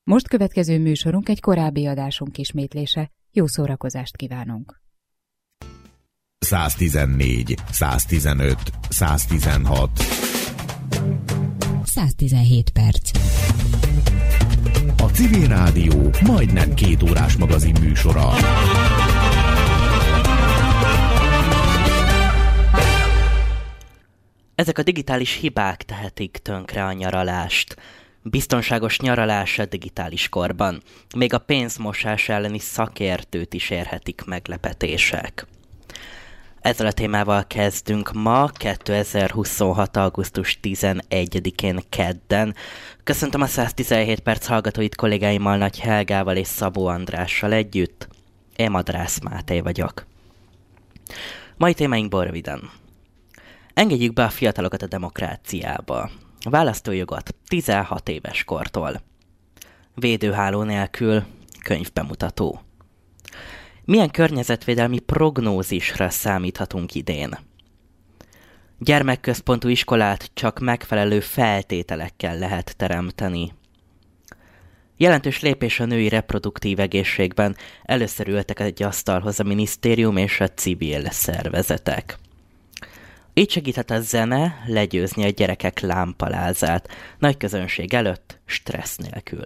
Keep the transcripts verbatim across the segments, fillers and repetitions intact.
Most következő műsorunk egy korábbi adásunk ismétlése. Jó szórakozást kívánunk! száztizennégy, száztizenöt, száztizenhat száztizenhét perc. A Civil Rádió majdnem két órás magazin műsora. Ezek a digitális hibák tehetik tönkre a nyaralást. Biztonságos nyaralás a digitális korban. Még a pénzmosás elleni szakértőt is érhetik meglepetések. Ezzel a témával kezdünk ma, kétezer-huszonhat. augusztus tizenegyedikén kedden. Köszöntöm a száztizenhét perc hallgatóit kollégáimmal, Nagy Helgával és Szabó Andrással együtt. Én Madrász Máté vagyok. Mai témáinkból röviden. Engedjük be a fiatalokat a demokráciába. Választójogot tizenhat éves kortól. Védőháló nélkül könyvbemutató. Milyen környezetvédelmi prognózisra számíthatunk idén? Gyermekközpontú iskolát csak megfelelő feltételekkel lehet teremteni. Jelentős lépés a női reproduktív egészségben. Először ültek egy asztalhoz a minisztérium és a civil szervezetek. Így segíthet a zene legyőzni a gyerekek lámpalázát, nagy közönség előtt, stressz nélkül.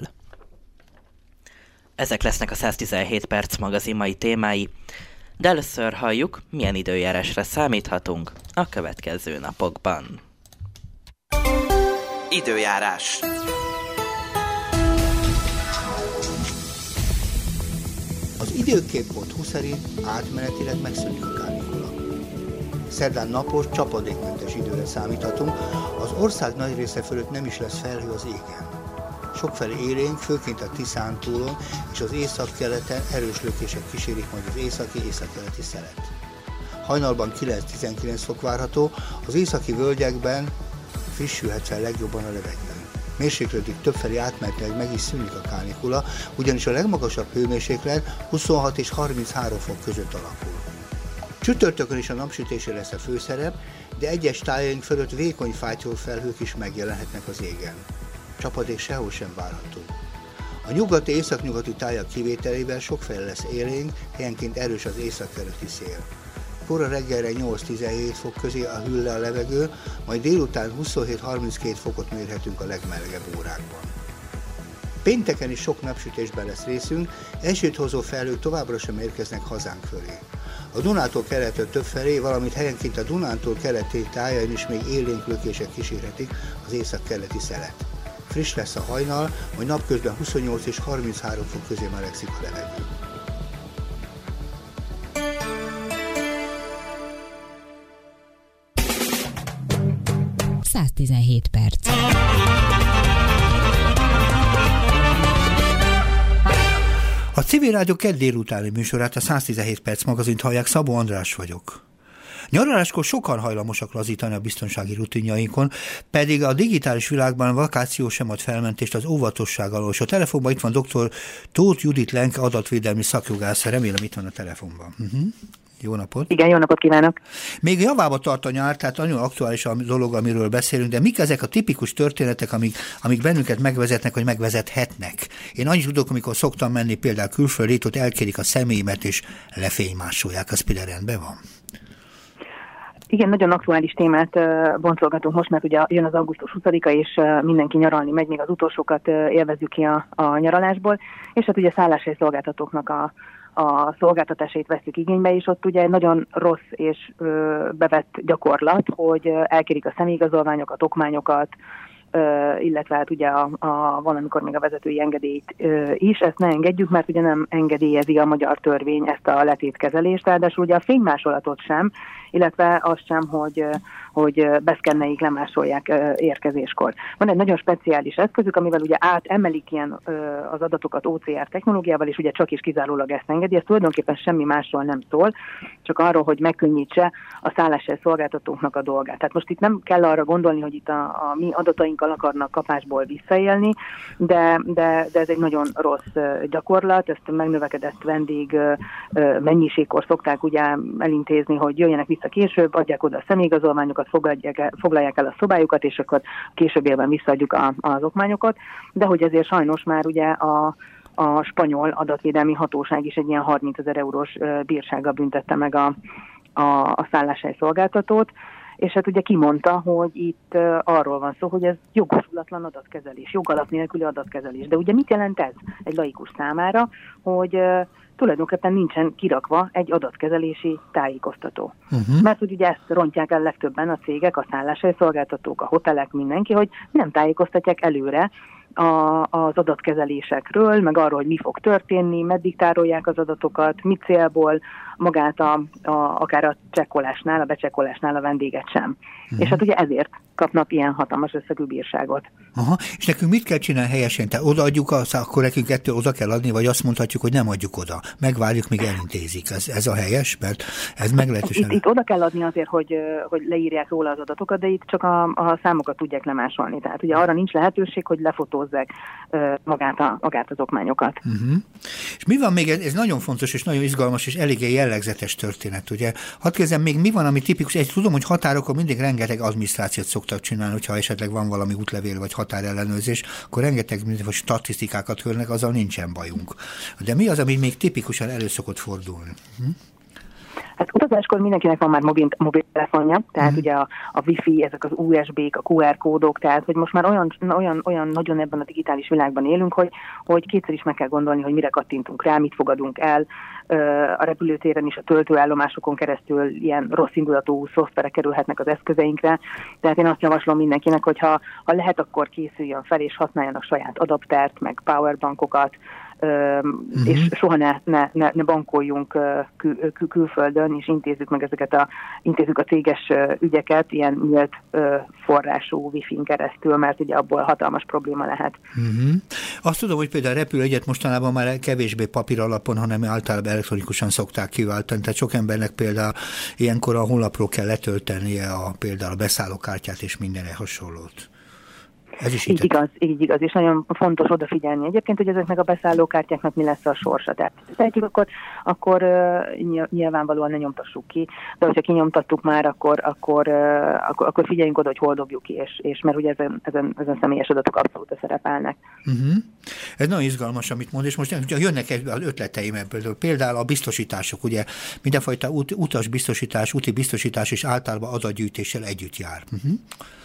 Ezek lesznek a száztizenhét perc magazin mai témái, de először halljuk, milyen időjárásra számíthatunk a következő napokban. Időjárás. Az időkép pont hu szerint átmenetileg megszűnik a kánikula. Szerdán napos, csapadékmentes időre számíthatunk, az ország nagy része fölött nem is lesz felhő az égen. Sokfelé élénk, főként a Tiszántúlon és az északkeleten erős lökések kísérik majd az északi északkeleti szelet. Hajnalban kilenc-tizenkilenc fok várható, az északi völgyekben frissülhet fel legjobban a levegő. Mérséklődik többfelé átmenetileg meg is szűnik a kánikula, ugyanis a legmagasabb hőmérséklet huszonhat és harminchárom fok között alakul. Csütörtökön is a napsütésre lesz a főszerep, de egyes tájaink fölött vékony fátyolfelhők is megjelenhetnek az égen. Csapadék sehol sem várható. A nyugati északnyugati tájak kivételével sokfelé lesz élénk, helyenként erős az északkeleti szél. Kora reggelre nyolc-tizenhét fok közé a hűl le a levegő, majd délután huszonhét-harminckét fokot mérhetünk a legmelegebb órákban. Pénteken is sok napsütésben lesz részünk, esőt hozó felhők továbbra sem érkeznek hazánk fölé. A Dunától keletre többfelé, valamint helyenként a Dunántól keleti tájain is még élénk lökések kísérhetik az északkeleti szelet. Friss lesz a hajnal, majd napközben huszonnyolc és harminchárom fok közé melegszik a levegő. száztizenhét perc. A Civil Rádió kedd délutáni műsorát, a száztizenhét perc magazint hallják, Szabó András vagyok. Nyaraláskor sokan hajlamosak lazítani a biztonsági rutinjainkon, pedig a digitális világban a vakáció sem ad felmentést az óvatosság alól. És a telefonban itt van dr. Tóth Judit Lenk, adatvédelmi szakjogász, remélem itt van a telefonban. Uh-huh. Jó napot! Igen, jó napot kívánok! Még javába tart a nyár, tehát nagyon aktuális a dolog, amiről beszélünk, de mik ezek a tipikus történetek, amik, amik bennünket megvezetnek, vagy megvezethetnek? Én annyit tudok, amikor szoktam menni például külföldre, ott elkérik a személyemet, és lefénymásolják, az például rendben van? Igen, nagyon aktuális témát uh, boncolgatunk most, mert ugye jön az augusztus huszadika, és uh, mindenki nyaralni megy, még az utolsókat uh, élvezzük ki a, a nyaralásból, és hát ugye szálláshely szolgáltatóknak a a szolgáltatásait veszük igénybe, és ott ugye egy nagyon rossz és ö, bevett gyakorlat, hogy elkérik a személyigazolványokat, okmányokat, ö, illetve hát ugye a, a, valamikor még a vezetői engedélyt ö, is. Ezt ne engedjük, mert ugye nem engedélyezi a magyar törvény ezt a letétkezelést, ráadásul ugye a fénymásolatot sem, illetve azt sem, hogy, hogy beszkenneik, lemásolják érkezéskor. Van egy nagyon speciális eszközük, amivel ugye átemelik ilyen az adatokat o cé er technológiával, és ugye csak is kizárólag ezt engedi. Ez tulajdonképpen semmi másról nem szól, csak arról, hogy megkönnyítse a szálláshely szolgáltatóknak a dolgát. Tehát most itt nem kell arra gondolni, hogy itt a, a mi adatainkkal akarnak kapásból visszaélni, de, de, de ez egy nagyon rossz gyakorlat, ezt megnövekedett vendég mennyiségkor szokták ugye elintézni, hogy jöjjenek vissza vissza később, adják oda a személyigazolványokat, foglalják el a szobájukat, és akkor későbbiekben visszaadjuk a, az okmányokat, de hogy ezért sajnos már ugye a a spanyol adatvédelmi hatóság is egy ilyen harmincezer eurós bírsággal büntette meg a, a, a szálláshely szolgáltatót, és hát ugye kimondta, hogy itt arról van szó, hogy ez jogosulatlan adatkezelés, jogalap nélküli adatkezelés. De ugye mit jelent ez egy laikus számára, hogy tulajdonképpen nincsen kirakva egy adatkezelési tájékoztató. Uh-huh. Mert hogy ugye ezt rontják el legtöbben a cégek, a szálláshely szolgáltatók, a hotelek, mindenki, hogy nem tájékoztatják előre A, az adatkezelésekről, meg arról, hogy mi fog történni, meddig tárolják az adatokat, mi célból, magát a, a, akár a csekkolásnál, a becsekkolásnál a vendéget sem. Uh-huh. És hát ugye ezért kapnak ilyen hatalmas összegű bírságot. Aha, és nekünk mit kell csinálni helyesen? Tehát odaadjuk, azt, akkor nekünk ettől oda kell adni, vagy azt mondhatjuk, hogy nem adjuk oda. Megvárjuk, míg elintézik. Ez, ez a helyes? Mert ez meglehetősen... Itt, itt oda kell adni azért, hogy, hogy leírják róla az adatokat, de itt csak a, a számokat tudják lemásolni. Tehát ugye arra nincs lehetőség, hogy lefotózzák magát, a, magát az okmányokat. Uh-huh. És mi van még, ez, ez nagyon fontos és nagyon izgalmas és eléggé jellegzetes történet, ugye? Hadd kezdem, még mi van, ami tipikus? Egy, tudom, hogy határokon mindig rengeteg adminisztrációt szoktak csinálni, hogyha esetleg van valami útlevél vagy határellenőrzés, akkor rengeteg mindenféle statisztikákat körnek, azzal nincsen bajunk. De mi az, ami még tipikusan elő szokott fordulni? Hm? Hát utazáskor mindenkinek van már mobil, mobiltelefonja, tehát mm. ugye a, a Wi-Fi, ezek az u es bé-k, a kú er kódok, tehát hogy most már olyan, olyan, olyan nagyon ebben a digitális világban élünk, hogy, hogy kétszer is meg kell gondolni, hogy mire kattintunk rá, mit fogadunk el. A repülőtéren is a töltőállomásokon keresztül ilyen rossz indulatú szoftverek kerülhetnek az eszközeinkre. Tehát én azt javaslom mindenkinek, hogy ha, ha lehet, akkor készüljön fel és használjanak saját adaptert, meg powerbankokat, Uh-huh. és soha ne, ne, ne, ne bankoljunk kül, kül, külföldön, és intézzük meg ezeket a, intézzük a céges ügyeket ilyen nyílt forrású Wi-Fi-n keresztül, mert ugye abból hatalmas probléma lehet. Uh-huh. Azt tudom, hogy például a repülőjegyet mostanában már kevésbé papír alapon, hanem általában elektronikusan szokták kiváltani, tehát sok embernek például ilyenkor a honlapról kell letöltenie a, például a beszállókártyát és mindenre hasonlót. Ez is így igaz, így igaz, és nagyon fontos odafigyelni egyébként, hogy ezeknek a beszállókártyáknak mi lesz a sorsa. Tehát szeretjük, akkor, akkor uh, nyilvánvalóan ne nyomtassuk ki, de hogyha kinyomtattuk már, akkor, akkor, uh, akkor, akkor figyeljünk oda, hogy hol dobjuk ki, és, és mert ugye ezen, ezen, ezen személyes adatok abszolút szerepelnek. Uh-huh. Ez nagyon izgalmas, amit mond, és most jönnek az ötleteim ebből. Például a biztosítások, ugye mindenfajta út, utasbiztosítás, úti biztosítás és általában adatgyűjtéssel együtt jár. Uh-huh.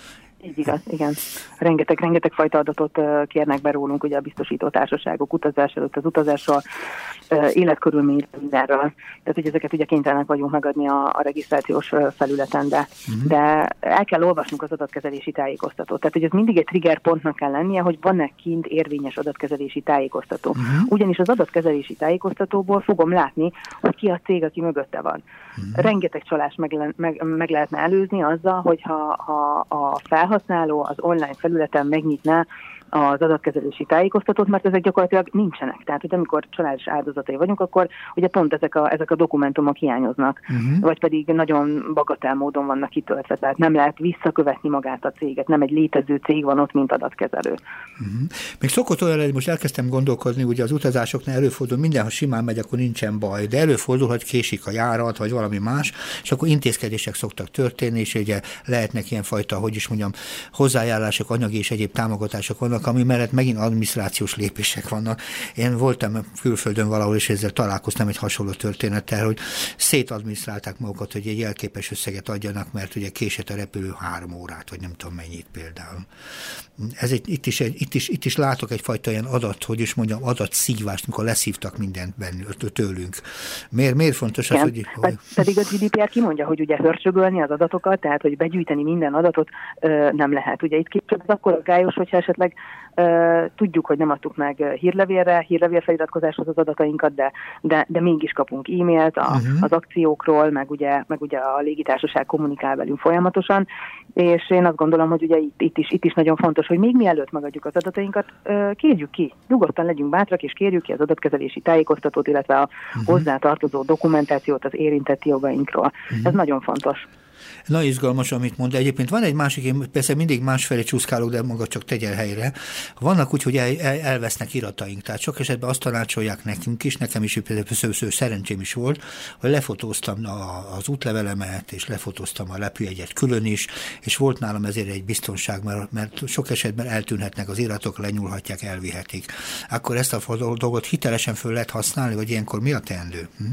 Így igaz, igen. Rengeteg, rengeteg fajta adatot kérnek be rólunk, ugye a biztosító társaságok utazás előtt, az utazásról, életkörülményről, mindenről. Tehát, hogy ezeket ugye kénytelenek vagyunk megadni a, a regisztrációs felületen, de, uh-huh. de el kell olvasnunk az adatkezelési tájékoztatót. Tehát, hogy ez mindig egy triggerpontnak kell lennie, hogy van-e kint érvényes adatkezelési tájékoztató. Uh-huh. Ugyanis az adatkezelési tájékoztatóból fogom látni, hogy ki a cég, aki mögötte van. Uh-huh. Rengeteg csalást meg, meg, meg lehetne előzni azzal, hogyha ha a felhasználó az online felületen megnyitná az adatkezelési tájékoztatót, mert ezek gyakorlatilag nincsenek. Tehát, hogy amikor családos áldozatai vagyunk, akkor ugye pont ezek a, ezek a dokumentumok hiányoznak, uh-huh. vagy pedig nagyon bagatel módon vannak kitöltve, tehát nem lehet visszakövetni magát a céget, nem egy létező cég van ott, mint adatkezelő. Uh-huh. Még szokott olyan, hogy most elkezdtem gondolkodni, ugye az utazásoknál előfordul, minden, ha simán megy, akkor nincsen baj, de előfordul, hogy késik a járat, vagy valami más, és akkor intézkedések szoktak történni, és ugye lehetnek ilyenfajta, hogy is mondjam, hozzájárulások, anyagi és egyéb támogatások vannak, ami mellett megint adminisztrációs lépések vannak. Én voltam külföldön valahol, és ezzel találkoztam egy hasonló történettel, hogy szétadminisztrálták magukat, hogy egy jelképes összeget adjanak, mert ugye késett a repülő három órát, vagy nem tudom mennyit például. Ez egy, itt, is, itt, is, itt is látok egyfajta ilyen adat, hogy is mondjam, adatszívást, amikor leszívtak mindent bennünk, tőlünk. Miért, miért fontos az, hogy... hogy... Pedig a gé dé pé er kimondja, hogy ugye hörcsögölni az adatokat, tehát hogy begyűjteni minden adatot ö, nem lehet. Ugye itt kicsit akkor aggályos, hogyha esetleg ö, tudjuk, hogy nem adtuk meg hírlevélre, hírlevélfeliratkozáshoz az adatainkat, de, de, de mégis kapunk e-mailt a, uh-huh. az akciókról, meg ugye, meg ugye a légitársaság kommunikál velünk folyamatosan, és én azt gondolom, hogy ugye itt, itt, is, itt is nagyon fontos, hogy még mielőtt megadjuk az adatainkat, kérjük ki, nyugodtan legyünk bátrak, és kérjük ki az adatkezelési tájékoztatót, illetve a uh-huh. hozzátartozó dokumentációt az érintett jogainkról. Uh-huh. Ez nagyon fontos. Nagyon izgalmas, amit mond. Egyébként van egy másik, én persze mindig másfelé csúszkálok, de maga csak tegyen helyre. Vannak úgy, hogy el, el, elvesznek irataink. Tehát sok esetben azt tanácsolják nekünk is, nekem is például szerencsém is volt, hogy lefotóztam az útlevelemet, és lefotóztam a repülőjegyet külön is, és volt nálam ezért egy biztonság, mert, mert sok esetben eltűnhetnek az iratok, lenyúlhatják, elvihetik. Akkor ezt a dolgot hitelesen föl lehet használni, vagy ilyenkor mi a teendő? Hm?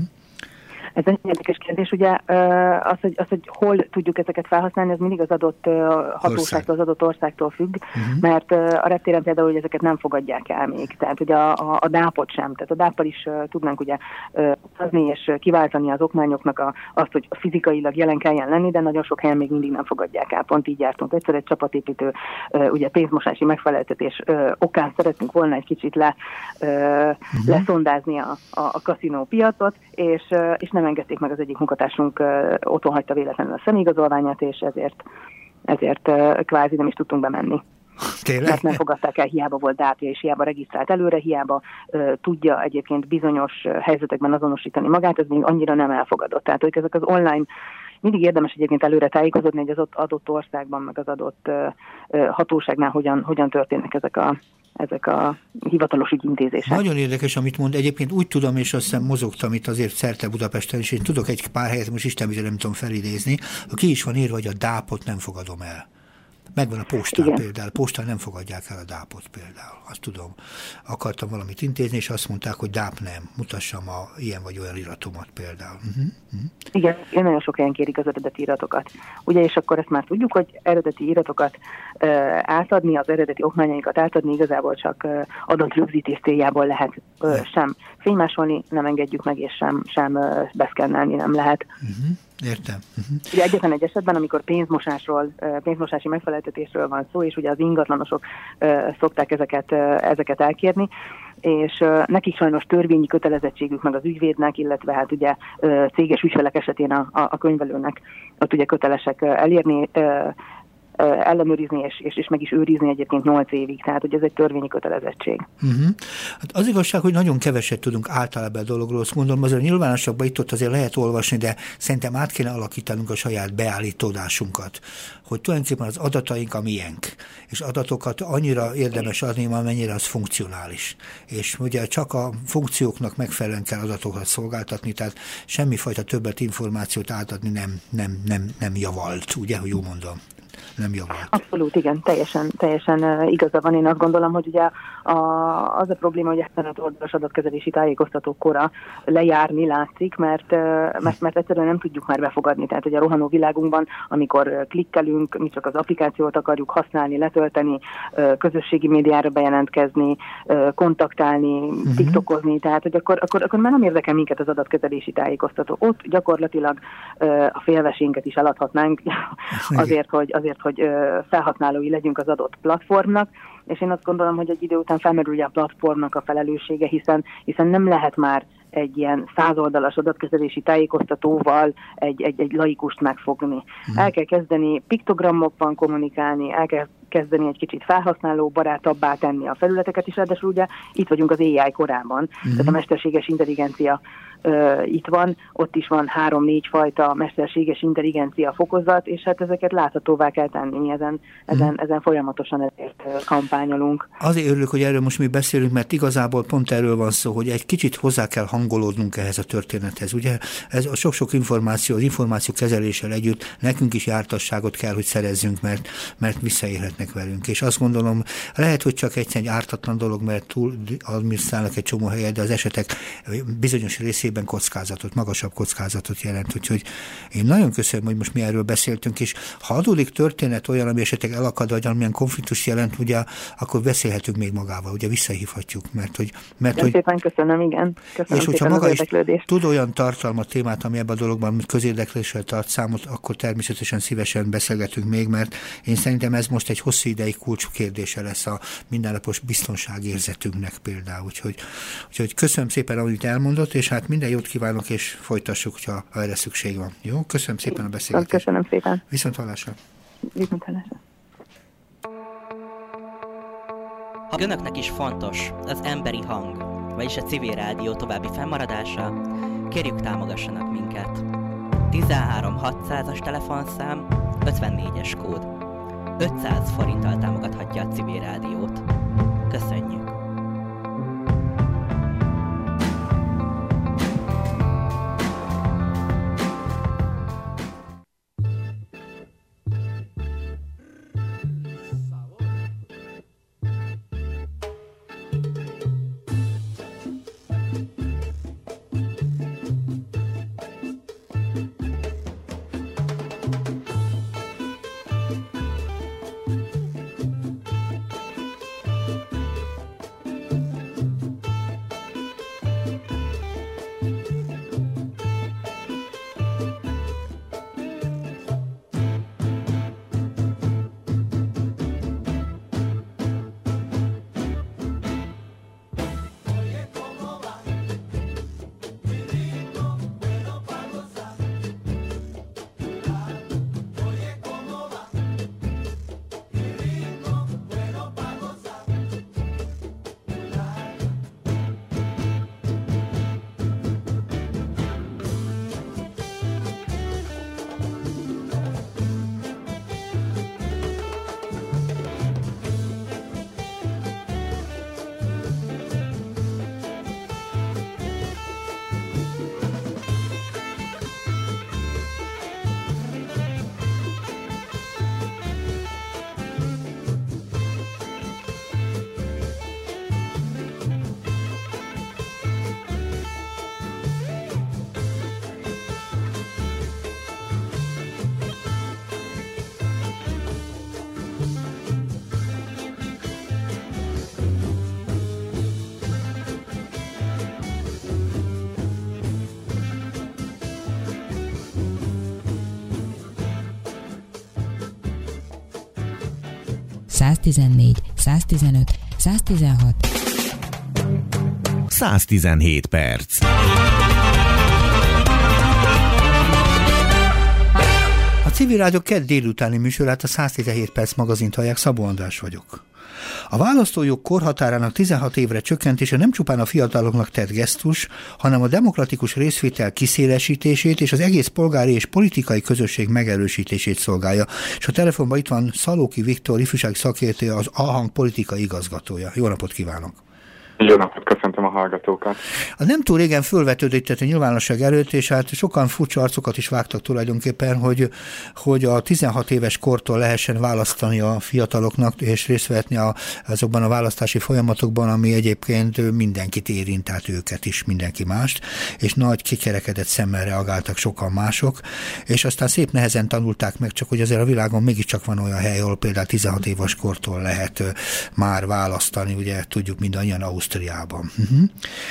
Ez egy érdekes kérdés, ugye az hogy, az, hogy hol tudjuk ezeket felhasználni, ez mindig az adott hatóságtól, az adott országtól függ, uh-huh. mert a reptéren például hogy ezeket nem fogadják el még, tehát ugye a, a, a dápot sem, tehát a dáppal is tudnánk ugye utazni és kiváltani az okmányoknak a, azt, hogy fizikailag jelen kelljen lenni, de nagyon sok helyen még mindig nem fogadják el, pont így jártunk. Egyszer egy csapatépítő ugye pénzmosási megfeleltetés okán szeretünk volna egy kicsit le, uh-huh. leszondázni a, a, a kaszinó piacot, és, és nem engedték meg, az egyik munkatársunk uh, otthon hagyta véletlenül a személyigazolványát, és ezért, ezért uh, kvázi nem is tudtunk bemenni. Tényleg? Mert nem fogadták el, hiába volt dápja, és hiába regisztrált előre, hiába uh, tudja egyébként bizonyos uh, helyzetekben azonosítani magát, ez még annyira nem elfogadott. Tehát, hogy ezek az online, mindig érdemes egyébként előre tájékozódni, hogy az ott adott országban, meg az adott uh, uh, hatóságnál hogyan, hogyan történnek ezek a ezek a hivatalos ügyintézések. Nagyon érdekes, amit mond. Egyébként úgy tudom, és azt hiszem mozogtam itt azért szerte Budapesten, és én tudok egy pár helyet, most Isten nem tudom felidézni, ki is van írva, hogy a dápot nem fogadom el. Megvan a postán Igen. például. Postán nem fogadják el a dápot például. Azt tudom. Akartam valamit intézni, és azt mondták, hogy dáp nem. Mutassam a ilyen vagy olyan iratomat például. Uh-huh. Uh-huh. Igen, nagyon sok helyen kérik az eredeti iratokat. Ugye, és akkor ezt már tudjuk, hogy eredeti iratokat uh, átadni, az eredeti okmányainkat átadni igazából csak uh, adott rögzítés céljából lehet uh, sem fénymásolni, nem engedjük meg, és sem, sem uh, beszkennelni nem lehet. Uh-huh. Értem. Uh-huh. Ugye egyetlen egy esetben, amikor pénzmosásról, pénzmosási megfeleltetésről van szó, és ugye az ingatlanosok uh, szokták ezeket, uh, ezeket elkérni, és uh, nekik sajnos törvényi kötelezettségük meg az ügyvédnek, illetve hát ugye uh, céges ügyfelek esetén a, a, a könyvelőnek ott ugye kötelesek uh, elérni, uh, ellenőrizni, és, és, és meg is őrizni egyébként nyolc évig. Tehát, hogy ez egy törvényi kötelezettség. Uh-huh. Hát az igazság, hogy nagyon keveset tudunk általában a dologról, azt gondolom, azért nyilvánosabban itt-ott azért lehet olvasni, de szerintem át kéne alakítanunk a saját beállítódásunkat, hogy tulajdonképpen az adataink a miénk, és adatokat annyira érdemes adni, amennyire az funkcionális. És ugye csak a funkcióknak megfelelően kell adatokat szolgáltatni, tehát semmifajta többet információt átadni nem, nem, nem, nem javalt, ugye, hogy jól mondom. Nem javult. Abszolút, igen, teljesen, teljesen uh, igaza van. Én azt gondolom, hogy ugye a, az a probléma, hogy hetvenöt oldalas adatkezelési tájékoztatók kora lejárni látszik, mert, uh, mert, mert egyszerűen nem tudjuk már befogadni. Tehát ugye a rohanó világunkban, amikor uh, klikkelünk, mi csak az applikációt akarjuk használni, letölteni, uh, közösségi médiára bejelentkezni, uh, kontaktálni, uh-huh. tiktokozni, tehát hogy akkor, akkor, akkor már nem érdekel minket az adatkezelési tájékoztató. Ott gyakorlatilag uh, a félvesénket is eladhatnánk azért, hogy azért, hogy felhasználói legyünk az adott platformnak, és én azt gondolom, hogy egy idő után felmerül a platformnak a felelőssége, hiszen, hiszen nem lehet már egy ilyen százoldalas adatkezelési tájékoztatóval egy, egy, egy laikust megfogni. Hmm. El kell kezdeni piktogramokban kommunikálni, el kell kezdeni egy kicsit felhasználó barátabbá tenni a felületeket is, ráadásul ugye itt vagyunk az á i korában, hmm. tehát a mesterséges intelligencia uh, itt van, ott is van három-négy fajta mesterséges intelligencia fokozat, és hát ezeket láthatóvá kell tenni, mi ezen, ezen, hmm. ezen folyamatosan ezért uh, kampányolunk. Azért örülök, hogy erről most mi beszélünk, mert igazából pont erről van szó, hogy egy kicsit hozzá kell hangolódnunk ehhez a történethez. Ugye ez a sok-sok információ, az információ kezeléssel együtt nekünk is jártasságot kell, hogy szerezzünk, mert, mert visszaélhetnek velünk. És azt gondolom, lehet, hogy csak egy ártatlan dolog, mert túl adminisztrálnak egy csomó helyet, de az esetek bizonyos részében kockázatot, magasabb kockázatot jelent. Úgyhogy én nagyon köszönöm, hogy most mi erről beszéltünk, és ha adódik történet olyan, ami esetleg elakad, vagy amilyen konfliktus jelent, ugye, akkor beszélhetünk még magával, ugye visszahívhatjuk, mert hogy... Mert, hogy szépen köszönöm, igen. Köszönöm és hogyha maga is tud olyan tartalmat, témát, ami ebben a dologban közérdeklésre tart számot, akkor természetesen szívesen beszélgetünk még, mert én szerintem ez most egy hosszú ideig kulcskérdése lesz a mindennapos biztonságérzetünknek például. Úgyhogy, úgyhogy köszönöm szépen, amit elmondott, és hát minden jót kívánok, és folytassuk, ha erre szükség van. Jó? Köszönöm szépen a beszélgetést. Köszönöm szépen. Viszont hallásra. Viszont hallásra. Ha önöknek is fontos az emberi hang, vagyis a civil rádió további fennmaradása, kérjük támogassanak minket. tizenhárom hatszázas telefonszám, ötvennégyes kód. ötszáz forinttal támogathatja a Civil Rádiót. Köszönjük! száztizennégy, száztizenöt, száztizenhat. száztizenhét perc. A Civil Rádió kedd délutáni műsorát, a száztizenhét perc magazint hallják, Szabó András vagyok. A választójog korhatárának tizenhat évre csökkentése nem csupán a fiataloknak tett gesztus, hanem a demokratikus részvétel kiszélesítését és az egész polgári és politikai közösség megerősítését szolgálja. És a telefonban itt van Szalóki Viktor, ifjúsági szakértő, az A-hang politikai igazgatója. Jó napot kívánok! Jó napot, köszöntöm a hallgatókat. A nem túl régen fölvetődött a nyilvánosság előtt, és hát sokan furcsa arcokat is vágtak tulajdonképpen, hogy, hogy a tizenhat éves kortól lehessen választani a fiataloknak, és részt vehetni a, azokban a választási folyamatokban, ami egyébként mindenkit érint, tehát őket is, mindenki mást, és nagy kikerekedett szemmel reagáltak sokan mások, és aztán szép nehezen tanulták meg, csak hogy azért a világon mégiscsak van olyan hely, ahol például tizenhat éves kortól lehet már választani, ugye tudjuk mindannyian Ausztriában. Uh-huh.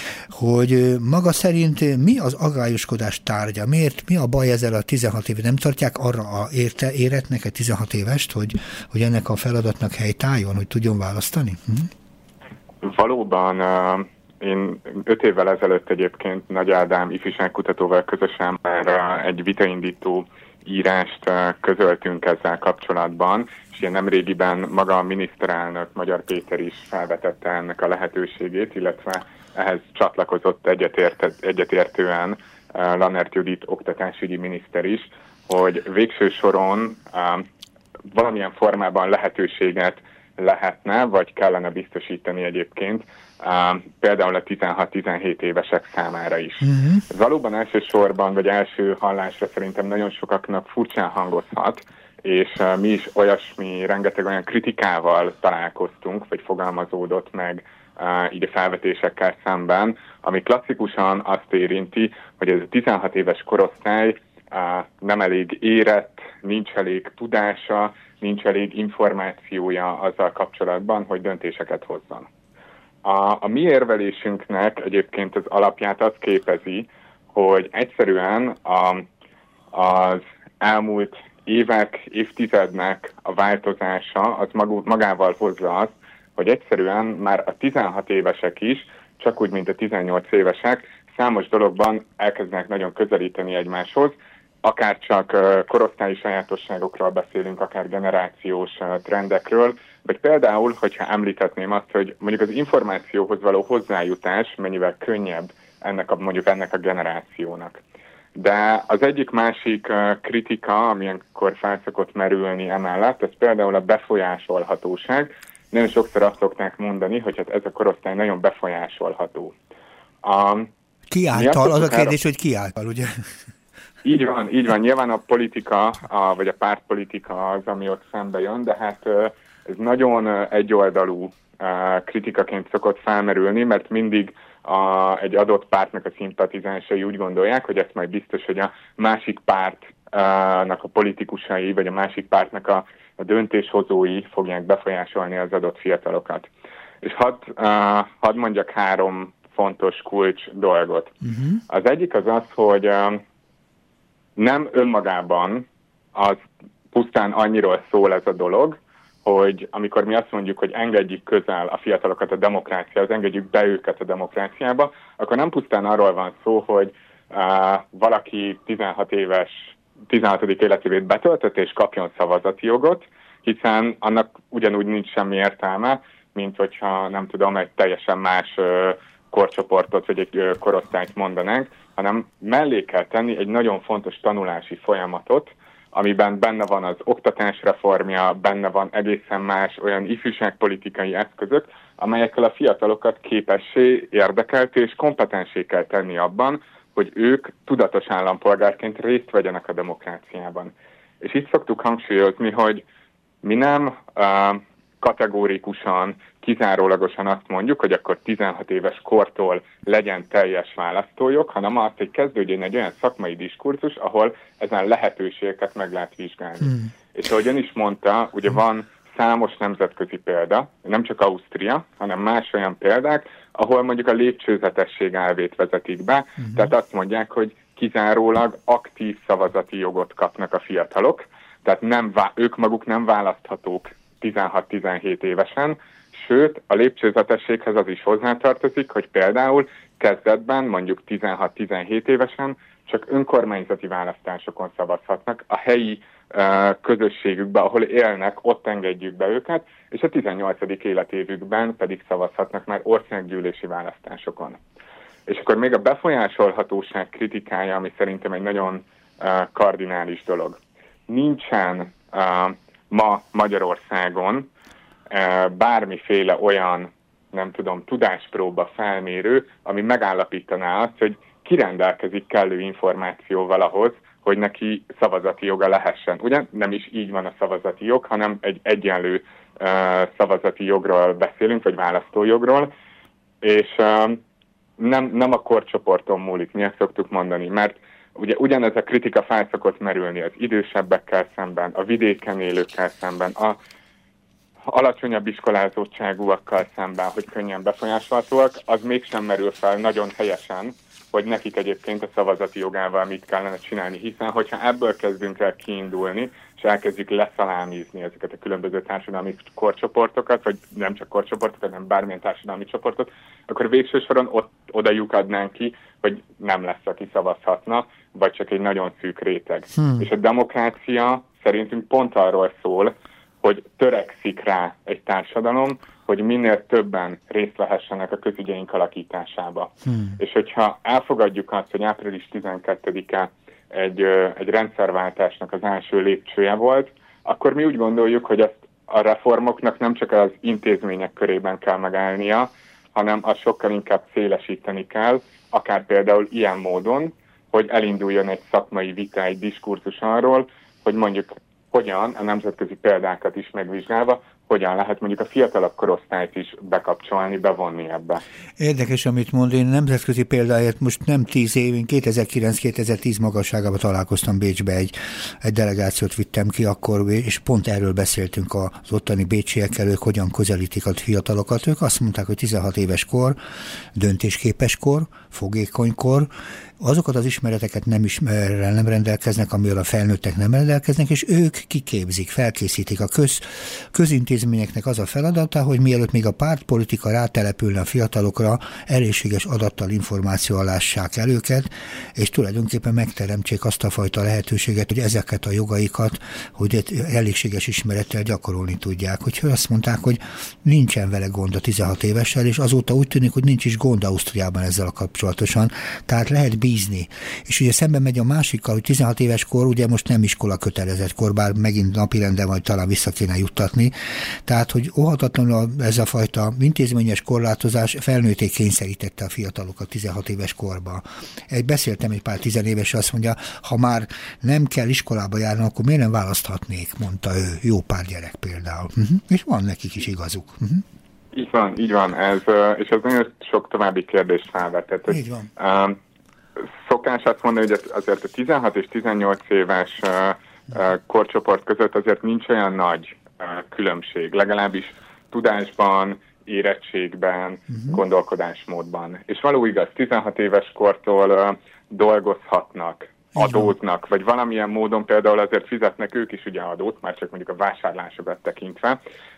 Hogy maga szerint mi az aggályoskodás tárgya? Miért? Mi a baj ezzel a tizenhat évet? Nem tartják arra a érte, éretnek egy tizenhat évest, hogy, hogy ennek a feladatnak helytálljon, hogy tudjon választani? Uh-huh. Valóban uh, én öt évvel ezelőtt egyébként Nagy Ádám ifjúságkutatóval közösen már uh, egy vitaindító írást uh, közöltünk ezzel kapcsolatban, és ilyen nemrégiben maga a miniszterelnök, Magyar Péter is felvetette ennek a lehetőségét, illetve ehhez csatlakozott egyetért, egyetértően uh, Lannert Judit oktatásügyi miniszter is, hogy végső soron uh, valamilyen formában lehetőséget lehetne, vagy kellene biztosítani egyébként uh, például a tizenhat-tizenhét évesek számára is. Uh-huh. Ez valóban elsősorban, vagy első hallásra szerintem nagyon sokaknak furcsán hangozhat, és uh, mi is olyasmi, rengeteg olyan kritikával találkoztunk, vagy fogalmazódott meg uh, így a felvetésekkel szemben, ami klasszikusan azt érinti, hogy ez a tizenhat éves korosztály uh, nem elég érett, nincs elég tudása, nincs elég információja azzal kapcsolatban, hogy döntéseket hozzon. A, a mi érvelésünknek egyébként az alapját az képezi, hogy egyszerűen a, az elmúlt évek, évtizednek a változása az magával hozza azt, hogy egyszerűen már a tizenhat évesek is, csak úgy, mint a tizennyolc évesek, számos dologban elkezdenek nagyon közelíteni egymáshoz, akár csak korosztályi sajátosságokról beszélünk, akár generációs trendekről, vagy például, hogyha említhetném azt, hogy mondjuk az információhoz való hozzájutás mennyivel könnyebb ennek a, mondjuk ennek a generációnak. De az egyik másik kritika, amilyenkor fel szokott merülni emellett, ez például a befolyásolhatóság. Nagyon sokszor azt szokták mondani, hogy hát ez a korosztály nagyon befolyásolható. A, ki által? Az a kérdés, hogy ki által, ugye? Így van, így van. Nyilván a politika, a, vagy a pártpolitika az, ami ott szembe jön, de hát ez nagyon egyoldalú kritikaként szokott felmerülni, mert mindig a, egy adott pártnak a szimpatizánsai úgy gondolják, hogy ezt majd biztos, hogy a másik pártnak a politikusai, vagy a másik pártnak a, a döntéshozói fogják befolyásolni az adott fiatalokat. És hadd, uh, hadd mondjak három fontos kulcs dolgot. Uh-huh. Az egyik az az, hogy uh, nem önmagában az pusztán annyiról szól ez a dolog, hogy amikor mi azt mondjuk, hogy engedjük közel a fiatalokat a demokráciához, engedjük be őket a demokráciába, akkor nem pusztán arról van szó, hogy uh, valaki tizenhat éves, tizenhatodik életévét betöltött és kapjon szavazati jogot, hiszen annak ugyanúgy nincs semmi értelme, mint hogyha, nem tudom, egy teljesen más uh, korcsoportot vagy egy uh, korosztályt mondanánk, hanem mellé kell tenni egy nagyon fontos tanulási folyamatot, amiben benne van az oktatás reformja, benne van egészen más olyan ifjúságpolitikai eszközök, amelyekkel a fiatalokat képessé, érdekelt és kompetensé kell tenni abban, hogy ők tudatos állampolgárként részt vegyenek a demokráciában. És itt szoktuk hangsúlyozni, hogy mi nem uh, kategórikusan, kizárólagosan azt mondjuk, hogy akkor tizenhat éves kortól legyen teljes választójog, hanem azt, hogy kezdődjön egy olyan szakmai diskurzus, ahol ezen lehetőségeket meg lehet vizsgálni. Hmm. És ahogy ön is mondta, ugye van számos nemzetközi példa, nem csak Ausztria, hanem más olyan példák, ahol mondjuk a lépcsőzetesség elvét vezetik be, hmm. tehát azt mondják, hogy kizárólag aktív szavazati jogot kapnak a fiatalok, tehát nem, ők maguk nem választhatók tizenhat-tizenhét évesen, sőt, a lépcsőzetességhez az is hozzátartozik, hogy például kezdetben, mondjuk tizenhat-tizenhét évesen csak önkormányzati választásokon szavazhatnak, a helyi uh, közösségükbe, ahol élnek, ott engedjük be őket, és a tizennyolcadik életévükben pedig szavazhatnak már országgyűlési választásokon. És akkor még a befolyásolhatóság kritikája, ami szerintem egy nagyon uh, kardinális dolog. Nincsen uh, ma Magyarországon bármiféle olyan, nem tudom, tudáspróba felmérő, ami megállapítaná azt, hogy ki rendelkezik kellő információval ahhoz, hogy neki szavazati joga lehessen. Ugye nem is így van a szavazati jog, hanem egy egyenlő uh, szavazati jogról beszélünk, vagy választójogról, és uh, nem, nem a korcsoporton múlik, mi ezt szoktuk mondani, mert ugye ugyanez a kritika fel szokott merülni az idősebbekkel szemben, a vidéken élőkkel szemben, a alacsonyabb iskolázottságúakkal szemben, hogy könnyen befolyásolhatóak, az mégsem merül fel nagyon helyesen, hogy nekik egyébként a szavazati jogával mit kellene csinálni, hiszen hogyha ebből kezdünk el kiindulni, és elkezdjük leszalámizni ezeket a különböző társadalmi korcsoportokat, vagy nem csak korcsoportokat, hanem bármilyen társadalmi csoportot, akkor végső soron ott, oda lyukadnánk ki, hogy nem lesz, aki szavazhatna, vagy csak egy nagyon szűk réteg. Hmm. És a demokrácia szerintünk pont arról szól, hogy törekszik rá egy társadalom, hogy minél többen részt vehessenek a közügyeink alakításába. Hmm. És hogyha elfogadjuk azt, hogy április tizenkettedike egy, egy rendszerváltásnak az első lépcsője volt, akkor mi úgy gondoljuk, hogy ezt a reformoknak nem csak az intézmények körében kell megállnia, hanem azt sokkal inkább szélesíteni kell, akár például ilyen módon, hogy elinduljon egy szakmai vita, egy diskurzus arról, hogy mondjuk hogyan, a nemzetközi példákat is megvizsgálva, hogyan lehet mondjuk a fiatalabb korosztályt is bekapcsolni, bevonni ebbe. Érdekes, amit mond, én nemzetközi példáért most nem tíz évén, kétezer-kilenc-kétezer-tíz magasságában találkoztam Bécsbe, egy, egy delegációt vittem ki akkor, és pont erről beszéltünk az ottani bécsiekkel, ők hogyan közelítik a fiatalokat. Ők azt mondták, hogy tizenhat éves kor, döntésképes kor, fogékony kor, azokat az ismereteket nem ismerrel nem rendelkeznek, amivel a felnőttek nem rendelkeznek, és ők kiképzik, felkészítik a köz, közintézet intézményeknek az a feladata, hogy mielőtt még a pártpolitika rátelepülne a fiatalokra, elégséges adattal, információval lássák el őket, és tulajdonképpen megteremtsék azt a fajta lehetőséget, hogy ezeket a jogaikat, hogy elégséges ismerettel gyakorolni tudják. Hogy azt mondták, hogy nincsen vele gond a tizenhat évessel, és azóta úgy tűnik, hogy nincs is gond Ausztriában ezzel a kapcsolatosan, tehát lehet bízni. És ugye szemben megy a másikkal, hogy tizenhat éves kor, ugye most nem iskola kötelezett kor, bár megint napirenden vagy talán vissza kéne juttatni. Tehát, hogy óhatatlanul ez a fajta intézményes korlátozás felnőtté kényszerítette a fiatalokat tizenhat éves korba. Egy beszéltem egy pár tizenévesre, azt mondja, ha már nem kell iskolába járni, akkor miért nem választhatnék, mondta ő, jó pár gyerek például. Uh-huh. És van nekik is igazuk. Uh-huh. Így van, így van, ez, és ez nagyon sok további kérdést felvetett. Így van. Um, szokás azt mondani, hogy azért a tizenhat és tizennyolc éves uh, uh, korcsoport között azért nincs olyan nagy uh, különbség, legalábbis tudásban, érettségben, uh-huh. gondolkodásmódban. És való igaz, tizenhat éves kortól uh, dolgozhatnak, adóznak, vagy valamilyen módon például azért fizetnek ők is ugye adót, már csak mondjuk a vásárlásokat tekintve,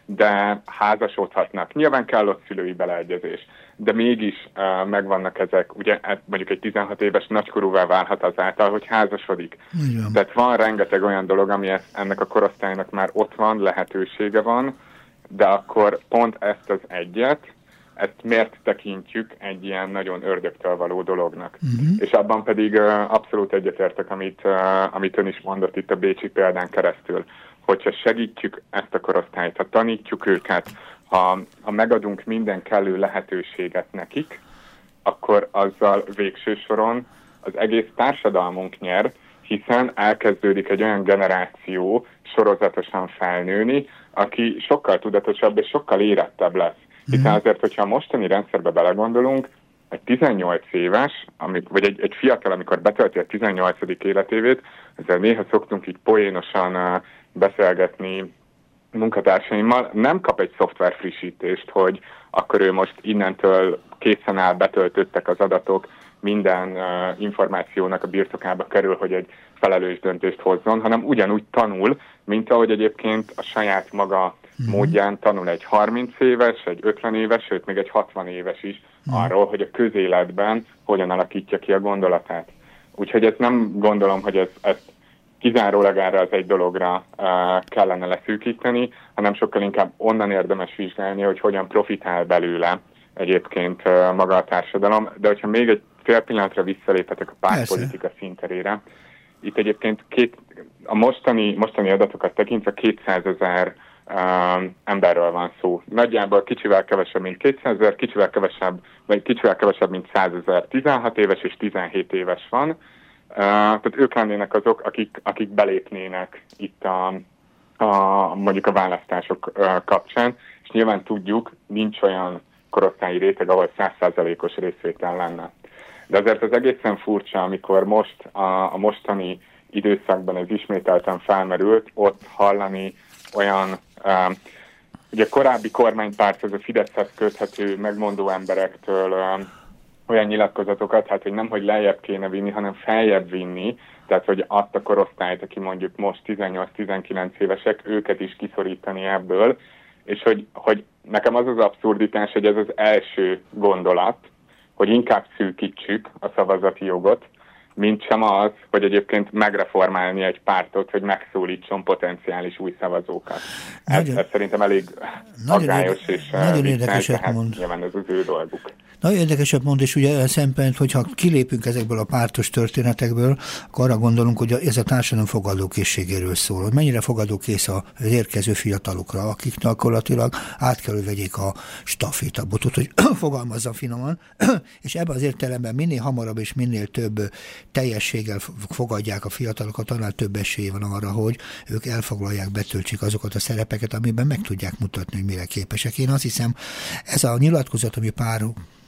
de házasodhatnak. Nyilván kell ott szülői beleegyezés, de mégis uh, megvannak ezek, ugye mondjuk egy tizenhat éves nagykorúvá válhat azáltal, hogy házasodik. Igen. Tehát van rengeteg olyan dolog, ami ezt, ennek a korosztálynak már ott van, lehetősége van, de akkor pont ezt az egyet, ezt miért tekintjük egy ilyen nagyon ördögtől való dolognak. Uh-huh. És abban pedig uh, abszolút egyetértek, amit, uh, amit ön is mondott itt a bécsi példán keresztül, hogyha segítjük ezt a korosztályt, ha tanítjuk őket, ha, ha megadunk minden kellő lehetőséget nekik, akkor azzal végső soron az egész társadalmunk nyer, hiszen elkezdődik egy olyan generáció sorozatosan felnőni, aki sokkal tudatosabb és sokkal érettebb lesz. Hiszen azért, hogyha a mostani rendszerbe belegondolunk, egy tizennyolc éves, vagy egy, egy fiatal, amikor betölti a tizennyolcadik életévét, ezzel néha szoktunk így poénosan uh, beszélgetni munkatársaimmal, nem kap egy szoftver frissítést, hogy akkor ő most innentől készen áll, betöltöttek az adatok, minden uh, információnak a birtokába kerül, hogy egy felelős döntést hozzon, hanem ugyanúgy tanul, mint ahogy egyébként a saját maga mm. módján tanul egy harminc éves, egy ötven éves, sőt még egy hatvan éves is mm. arról, hogy a közéletben hogyan alakítja ki a gondolatát. Úgyhogy ezt nem gondolom, hogy ez, ezt kizárólag erre az egy dologra uh, kellene leszűkíteni, hanem sokkal inkább onnan érdemes vizsgálni, hogy hogyan profitál belőle egyébként uh, maga a társadalom. De hogyha még egy fél pillanatra visszaléphetek a pártpolitika színterére, itt egyébként két, a mostani, mostani adatokat tekintve kétszázezer um, emberről van szó. Nagyjából kicsivel kevesebb, mint kétszázezer, kicsivel kevesebb, vagy kicsivel kevesebb, mint százezer tizenhat éves és tizenhét éves van. Uh, tehát ők lennének azok, akik, akik belépnének itt a, a, mondjuk a választások uh, kapcsán, és nyilván tudjuk, nincs olyan korosztályi réteg, ahol száz százalékos részvétel lenne. De azért az egészen furcsa, amikor most a, a mostani időszakban ez ismételten felmerült, ott hallani olyan, uh, ugye korábbi kormánypárthoz, a Fideszhez köthető megmondó emberektől uh, olyan nyilatkozatokat, hát hogy nem, hogy lejjebb kéne vinni, hanem feljebb vinni, tehát hogy azt a korosztályt, aki mondjuk most tizennyolc-tizenkilenc évesek, őket is kiszorítani ebből, és hogy, hogy nekem az az abszurditás, hogy ez az első gondolat, hogy inkább szűkítsük a szavazati jogot, mint sem az, hogy egyébként megreformálni egy pártot, hogy megszólítson potenciális új szavazókat. Ez, ez szerintem elég aggályos és nagyon érdekeset mond. Nyilván ez az ő dolguk. Nagyon érdekeset mond, és ugye szempont, hogyha kilépünk ezekből a pártos történetekből, akkor arra gondolunk, hogy ez a társadalom fogadókészségéről szól, hogy mennyire fogadókész az érkező fiatalokra, akik gyakorlatilag át kell, hogy vegyék a stafétabotot, hogy fogalmazzam finoman, és ebben az értelemben minél hamarabb és minél több teljességgel fogadják a fiatalokat, annál több esély van arra, hogy ők elfoglalják, betöltsék azokat a szerepeket, amiben meg tudják mutatni, hogy mire képesek. Én azt hiszem, ez a nyilatkozat, ami pár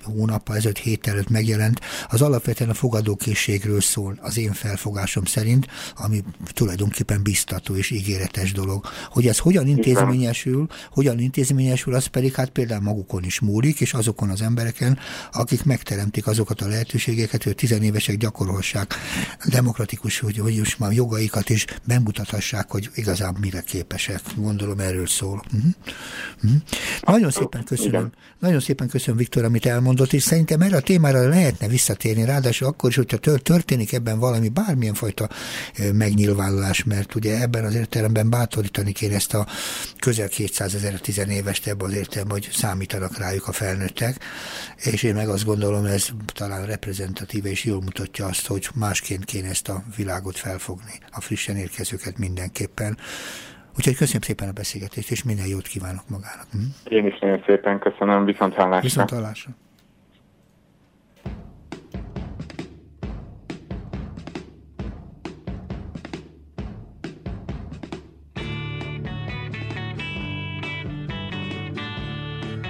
hónappal ezelőtt, hét előtt megjelent, az alapvetően a fogadókészségről szól, az én felfogásom szerint, ami tulajdonképpen biztató és ígéretes dolog. Hogy ez hogyan intézményesül, hogyan intézményesül, az pedig hát például magukon is múlik, és azokon az embereken, akik megteremtik azokat a lehetőségeket, hogy a tizenévesek gyakorolhassák demokratikus, hogy, hogy most már jogaikat is bemutathassák, hogy igazán mire képesek. Gondolom, erről szól. Uh-huh. Uh-huh. Nagyon szépen köszönöm. Igen. Nagyon szépen köszönöm, Viktor, amit elmondott, és szerintem erre a témára lehetne visszatérni, ráadásul akkor is, hogyha történik ebben valami, bármilyen fajta megnyilvánulás, mert ugye ebben az értelemben bátorítani kéne ezt a közel kétszázezer tizenévest, ebben az értelemben, hogy számítanak rájuk a felnőttek, és én meg azt gondolom, ez talán reprezentatíve és jól mutatja azt, hogy másként kéne ezt a világot felfogni, a frissen érkezőket mindenképpen. Úgyhogy köszönöm szépen a beszélgetést, és minden jót kívánok magának. Hm? Én is nagyon szépen köszönöm, viszont hallásra. Viszont hallásra.